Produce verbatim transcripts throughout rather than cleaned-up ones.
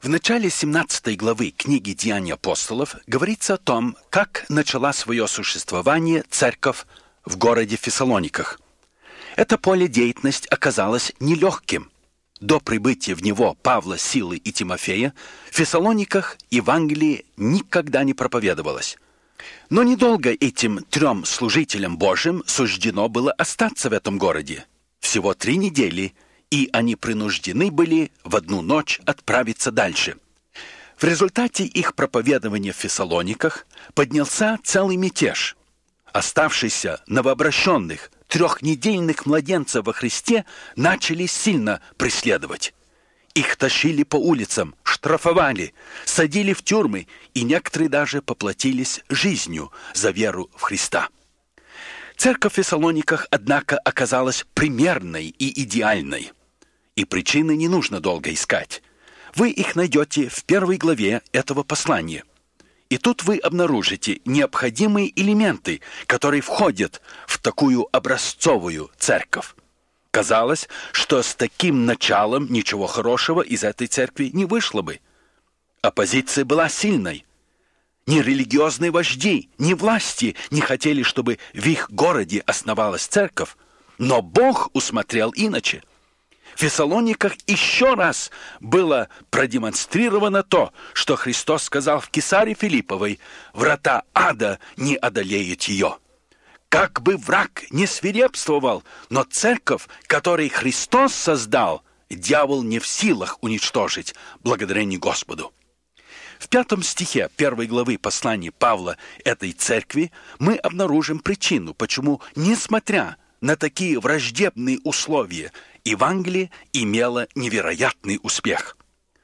В начале семнадцатой главы книги «Деяния апостолов» говорится о том, как начала свое существование церковь в городе Фессалониках. Это поле деятельности оказалось нелегким. До прибытия в него Павла, Силы и Тимофея в Фессалониках Евангелие никогда не проповедовалось. Но недолго этим трем служителям Божьим суждено было остаться в этом городе. Всего три недели, и они принуждены были в одну ночь отправиться дальше. В результате их проповедования в Фессалониках поднялся целый мятеж. Оставшиеся новообращенных трехнедельных младенцев во Христе начали сильно преследовать. Их тащили по улицам, штрафовали, садили в тюрьмы, и некоторые даже поплатились жизнью за веру в Христа. Церковь в Фессалониках, однако, оказалась примерной и идеальной. И причины не нужно долго искать. Вы их найдете в первой главе этого послания. И тут вы обнаружите необходимые элементы, которые входят в такую образцовую церковь. Казалось, что с таким началом ничего хорошего из этой церкви не вышло бы. Оппозиция была сильной. Ни религиозные вожди, ни власти не хотели, чтобы в их городе основалась церковь, но Бог усмотрел иначе. В Фессалониках еще раз было продемонстрировано то, что Христос сказал в Кесаре Филипповой: «Врата ада не одолеют ее». Как бы враг не свирепствовал, но церковь, которую Христос создал, дьявол не в силах уничтожить, благодарение Господу. В пятом стихе первой главы послания Павла этой церкви мы обнаружим причину, почему, несмотря на такие враждебные условия, Евангелие имело невероятный успех.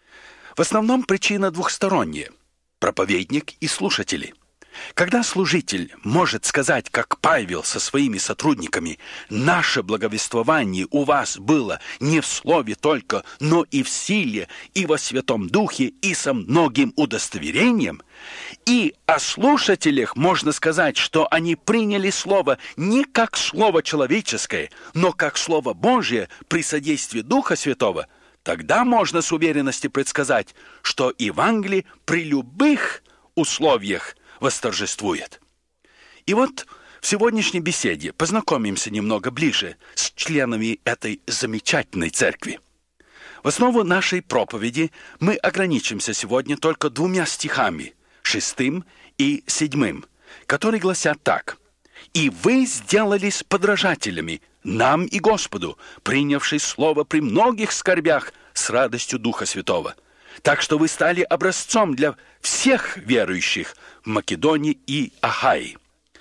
В основном причина двухсторонняя – проповедник и слушатели. Когда служитель может сказать, как Павел со своими сотрудниками: «Наше благовествование у вас было не в слове только, но и в силе, и во Святом Духе, и со многим удостоверением», и о слушателях можно сказать, что они приняли слово не как слово человеческое, но как слово Божие при содействии Духа Святого, тогда можно с уверенностью предсказать, что Евангелие при любых условиях восторжествует. И вот в сегодняшней беседе познакомимся немного ближе с членами этой замечательной церкви. В основу нашей проповеди мы ограничимся сегодня только двумя стихами, шестым и седьмым, которые гласят так: «И вы сделались подражателями нам и Господу, принявший слово при многих скорбях с радостью Духа Святого. Так что вы стали образцом для всех верующих в Македонии и Ахайи».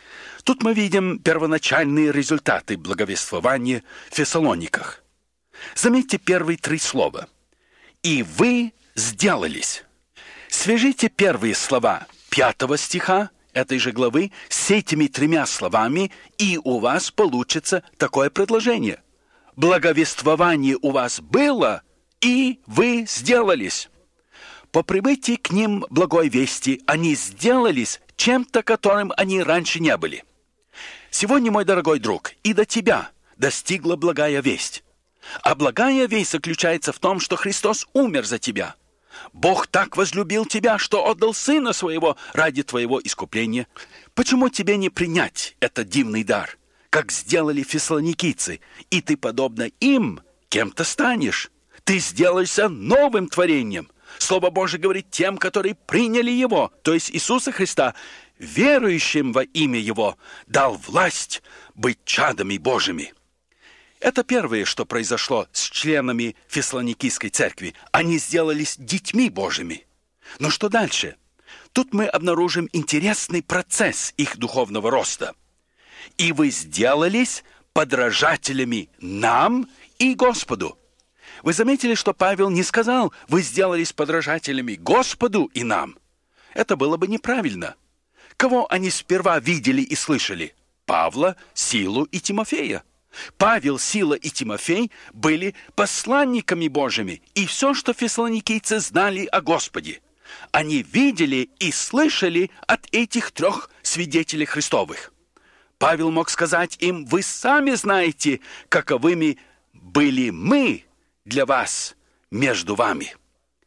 Тут мы видим первоначальные результаты благовествования в Фессалониках. Заметьте первые три слова. «И вы сделались». Свяжите первые слова пятого стиха этой же главы с этими тремя словами, и у вас получится такое предложение. Благовествование у вас было, и вы сделались. По прибытии к ним благой вести они сделались чем-то, которым они раньше не были. Сегодня, мой дорогой друг, и до тебя достигла благая весть. А благая весть заключается в том, что Христос умер за тебя. Бог так возлюбил тебя, что отдал Сына Своего ради твоего искупления. Почему тебе не принять этот дивный дар, как сделали фессалоникийцы, и ты, подобно им, кем-то станешь? Ты сделаешься новым творением. Слово Божие говорит тем, которые приняли Его, то есть Иисуса Христа, верующим во имя Его, дал власть быть чадами Божьими. Это первое, что произошло с членами Фессалоникийской церкви. Они сделались детьми Божьими. Но что дальше? Тут мы обнаружим интересный процесс их духовного роста. «И вы сделались подражателями нам и Господу». Вы заметили, что Павел не сказал: «Вы сделались подражателями Господу и нам». Это было бы неправильно. Кого они сперва видели и слышали? Павла, Силу и Тимофея. Павел, Сила и Тимофей были посланниками Божьими, и все, что фессалоникийцы знали о Господе, они видели и слышали от этих трех свидетелей Христовых. Павел мог сказать им: «Вы сами знаете, каковыми были мы для вас между вами».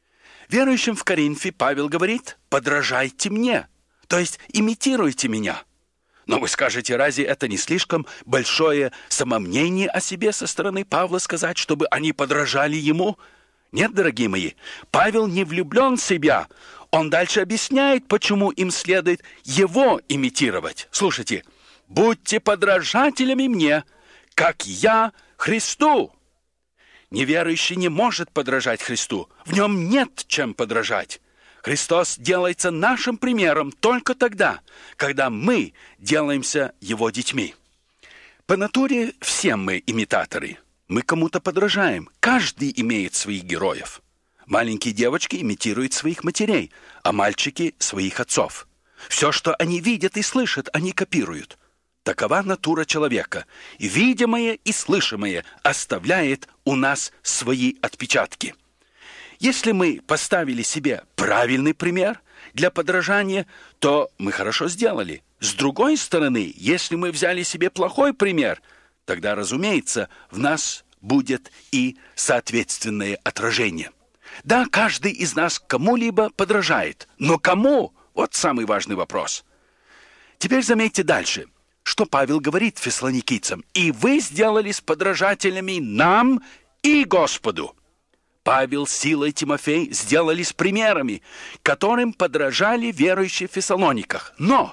Верующим в Коринфе Павел говорит: «Подражайте мне», то есть имитируйте меня. Но вы скажете, разве это не слишком большое самомнение о себе со стороны Павла сказать, чтобы они подражали ему? Нет, дорогие мои, Павел не влюблен в себя. Он дальше объясняет, почему им следует его имитировать. Слушайте: «Будьте подражателями мне, как я Христу». Неверующий не может подражать Христу. В нем нет чем подражать. Христос делается нашим примером только тогда, когда мы делаемся Его детьми. По натуре все мы имитаторы. Мы кому-то подражаем. Каждый имеет своих героев. Маленькие девочки имитируют своих матерей, а мальчики – своих отцов. Все, что они видят и слышат, они копируют. Такова натура человека. И видимое и слышимое оставляет у нас свои отпечатки. Если мы поставили себе правильный пример для подражания, то мы хорошо сделали. С другой стороны, если мы взяли себе плохой пример, тогда, разумеется, в нас будет и соответственное отражение. Да, каждый из нас кому-либо подражает, но кому? Вот самый важный вопрос. Теперь заметьте дальше, что Павел говорит фессалоникийцам: «И вы сделались подражателями нам и Господу». Павел, Сила и Тимофей сделались примерами, которым подражали верующие в Фессалониках. Но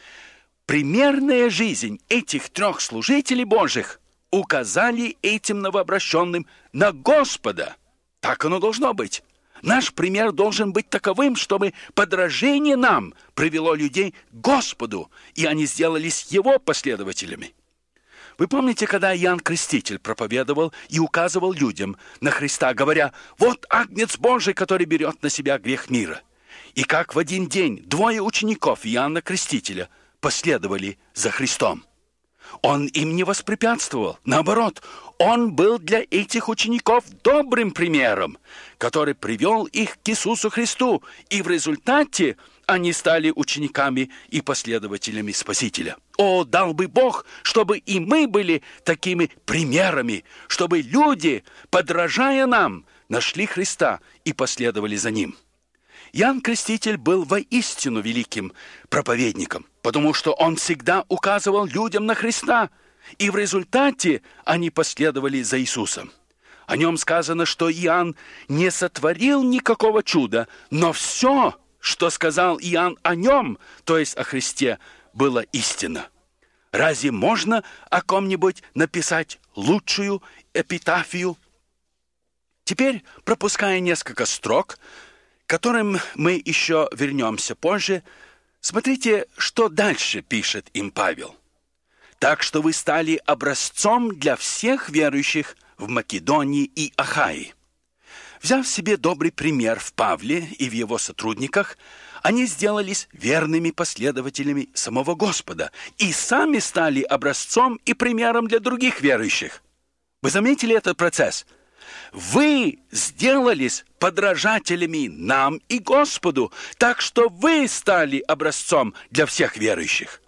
примерная жизнь этих трех служителей Божьих указали этим новообращенным на Господа. Так оно должно быть. Наш пример должен быть таковым, чтобы подражение нам привело людей к Господу, и они сделались Его последователями. Вы помните, когда Иоанн Креститель проповедовал и указывал людям на Христа, говоря: «Вот Агнец Божий, который берет на себя грех мира». И как в один день двое учеников Иоанна Крестителя последовали за Христом. Он им не воспрепятствовал. Наоборот, он был для этих учеников добрым примером, который привел их к Иисусу Христу, и в результате они стали учениками и последователями Спасителя. О, дал бы Бог, чтобы и мы были такими примерами, чтобы люди, подражая нам, нашли Христа и последовали за Ним. Иоанн Креститель был воистину великим проповедником, потому что он всегда указывал людям на Христа, и в результате они последовали за Иисусом. О нем сказано, что Иоанн не сотворил никакого чуда, но все, что сказал Иоанн о нем, то есть о Христе, было истина. Разве можно о ком-нибудь написать лучшую эпитафию? Теперь, пропуская несколько строк, к которым мы еще вернемся позже, смотрите, что дальше пишет им Павел. «Так что вы стали образцом для всех верующих в Македонии и Ахаи». Взяв себе добрый пример в Павле и в его сотрудниках, они сделались верными последователями самого Господа и сами стали образцом и примером для других верующих. Вы заметили этот процесс? Вы сделались подражателями нам и Господу, так что вы стали образцом для всех верующих.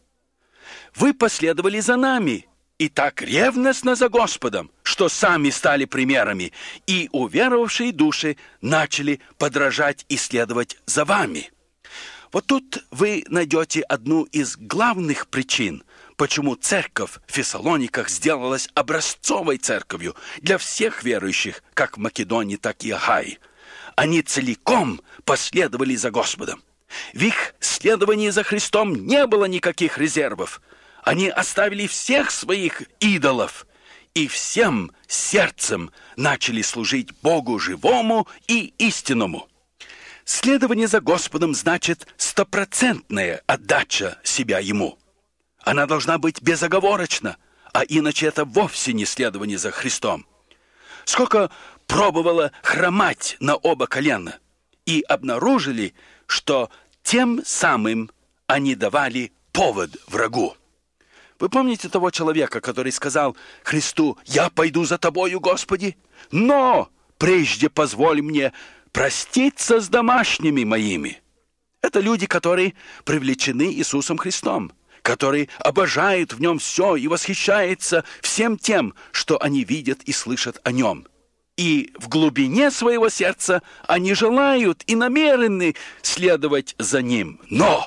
Вы последовали за нами и так ревностно за Господом, что сами стали примерами, и уверовавшие души начали подражать и следовать за вами. Вот тут вы найдете одну из главных причин, почему церковь в Фессалониках сделалась образцовой церковью для всех верующих, как в Македонии, так и Ахаи. Они целиком последовали за Господом. В их следовании за Христом не было никаких резервов. Они оставили всех своих идолов и всем сердцем начали служить Богу живому и истинному. Следование за Господом значит стопроцентная отдача себя Ему. Она должна быть безоговорочна, а иначе это вовсе не следование за Христом. Сколько пробовало хромать на оба колена, и обнаружили, что тем самым они давали повод врагу. Вы помните того человека, который сказал Христу: «Я пойду за Тобою, Господи, но прежде позволь мне проститься с домашними моими». Это люди, которые привлечены Иисусом Христом, которые обожают в Нем все и восхищаются всем тем, что они видят и слышат о Нем. И в глубине своего сердца они желают и намерены следовать за Ним. Но!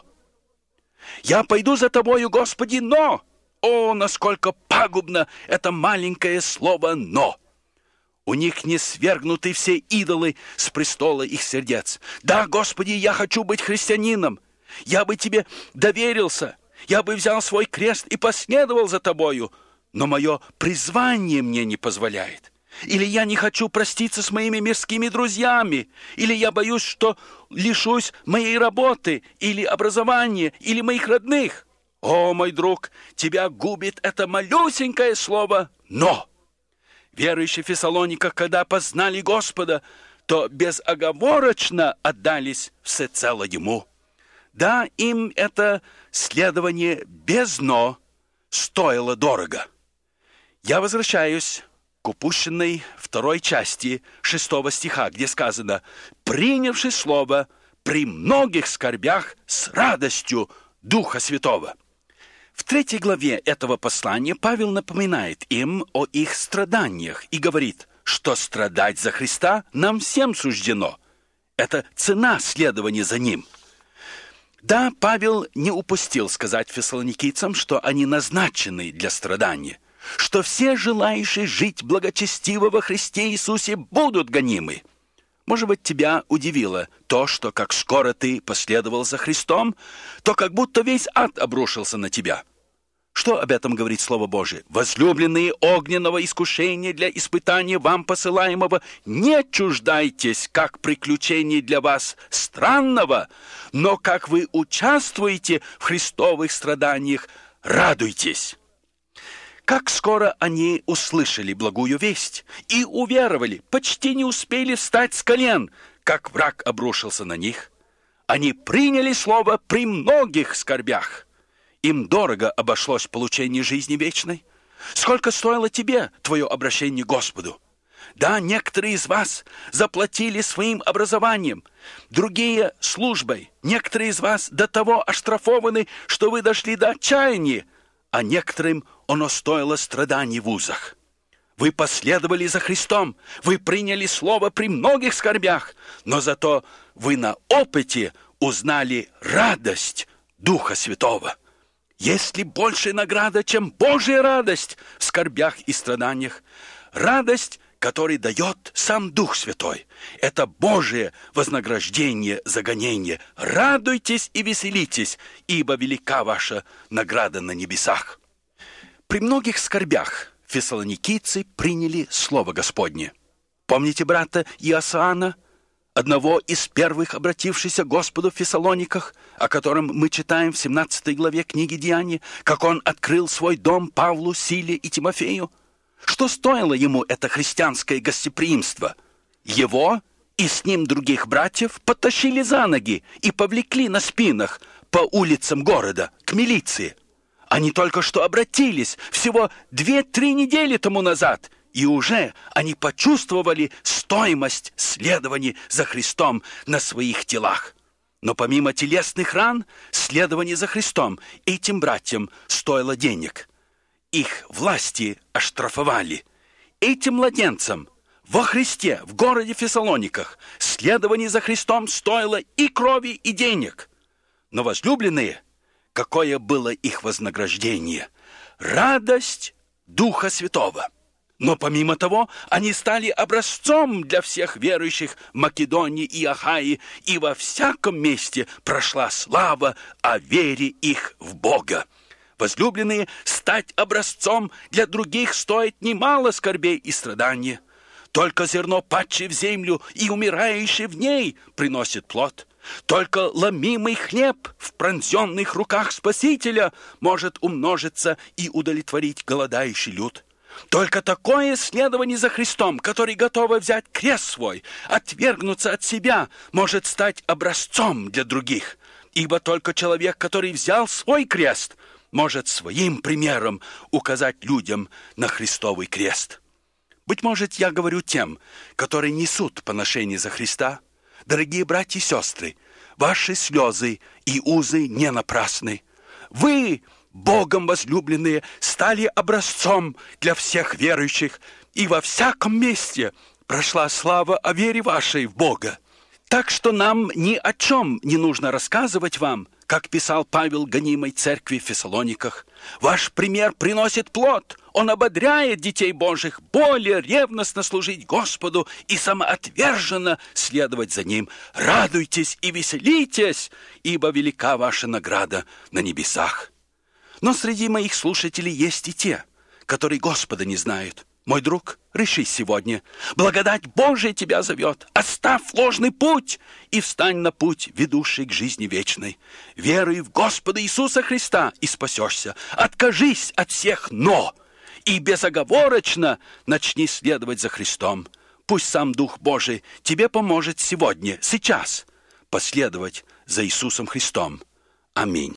Я пойду за Тобою, Господи, но! О, насколько пагубно это маленькое слово «но». У них не свергнуты все идолы с престола их сердец. Да, Господи, я хочу быть христианином. Я бы Тебе доверился. Я бы взял свой крест и последовал за Тобою. Но мое призвание мне не позволяет. Или я не хочу проститься с моими мирскими друзьями. Или я боюсь, что лишусь моей работы, или образования, или моих родных. О, мой друг, тебя губит это малюсенькое слово «но». Верующие в Фессалониках, когда познали Господа, то безоговорочно отдались всецело Ему. Да, им это следование без «но» стоило дорого. Я возвращаюсь к упущенной второй части шестого стиха, где сказано «принявши слово при многих скорбях с радостью Духа Святого». В третьей главе этого послания Павел напоминает им о их страданиях и говорит, что страдать за Христа нам всем суждено. Это цена следования за Ним. Да, Павел не упустил сказать фессалоникийцам, что они назначены для страдания, что все желающие жить благочестиво во Христе Иисусе будут гонимы. Может быть, тебя удивило то, что как скоро ты последовал за Христом, то как будто весь ад обрушился на тебя. Что об этом говорит Слово Божие? «Возлюбленные огненного искушения для испытания вам посылаемого, не чуждайтесь, как приключений для вас странного, но как вы участвуете в христовых страданиях, радуйтесь». Как скоро они услышали благую весть и уверовали, почти не успели встать с колен, как враг обрушился на них. Они приняли слово при многих скорбях. Им дорого обошлось получение жизни вечной. Сколько стоило тебе твое обращение к Господу? Да, некоторые из вас заплатили своим образованием, другие – службой. Некоторые из вас до того оштрафованы, что вы дошли до отчаяния, а некоторым оно стоило страданий в узах. Вы последовали за Христом, вы приняли слово при многих скорбях, но зато вы на опыте узнали радость Духа Святого. Есть ли большая награда, чем Божья радость в скорбях и страданиях? Радость, которую дает сам Дух Святой. Это Божие вознаграждение за гонение. Радуйтесь и веселитесь, ибо велика ваша награда на небесах. При многих скорбях фессалоникийцы приняли Слово Господне. Помните брата Иосаана, одного из первых обратившихся к Господу в Фессалониках, о котором мы читаем в семнадцатой главе книги Деяний, как он открыл свой дом Павлу, Силе и Тимофею? Что стоило ему это христианское гостеприимство? Его и с ним других братьев потащили за ноги и повлекли на спинах по улицам города к милиции. Они только что обратились всего две-три недели тому назад, и уже они почувствовали стоимость следования за Христом на своих телах. Но помимо телесных ран, следование за Христом этим братьям стоило денег. Их власти оштрафовали. Этим младенцам во Христе, в городе Фессалониках, следование за Христом стоило и крови, и денег. Но возлюбленные, какое было их вознаграждение? Радость Духа Святого. Но помимо того, они стали образцом для всех верующих Македонии и Ахаи, и во всяком месте прошла слава о вере их в Бога. Возлюбленные, стать образцом для других стоит немало скорбей и страданий. Только зерно, падшее в землю и умирающее в ней, приносит плод. Только ломимый хлеб в пронзенных руках Спасителя может умножиться и удовлетворить голодающий люд. Только такое следование за Христом, который готово взять крест свой, отвергнуться от себя, может стать образцом для других. Ибо только человек, который взял свой крест, может своим примером указать людям на Христовый крест. Быть может, я говорю тем, которые несут поношение за Христа. Дорогие братья и сестры, ваши слезы и узы не напрасны. Вы, Богом возлюбленные, стали образцом для всех верующих, и во всяком месте прошла слава о вере вашей в Бога. Так что нам ни о чем не нужно рассказывать вам, как писал Павел гонимой церкви в Фессалониках. Ваш пример приносит плод. Он ободряет детей Божьих более ревностно служить Господу и самоотверженно следовать за Ним. Радуйтесь и веселитесь, ибо велика ваша награда на небесах. Но среди моих слушателей есть и те, которые Господа не знают. Мой друг, решись сегодня. Благодать Божия тебя зовет. Оставь ложный путь и встань на путь, ведущий к жизни вечной. Веруй в Господа Иисуса Христа и спасешься. Откажись от всех «но» и безоговорочно начни следовать за Христом. Пусть сам Дух Божий тебе поможет сегодня, сейчас, последовать за Иисусом Христом. Аминь.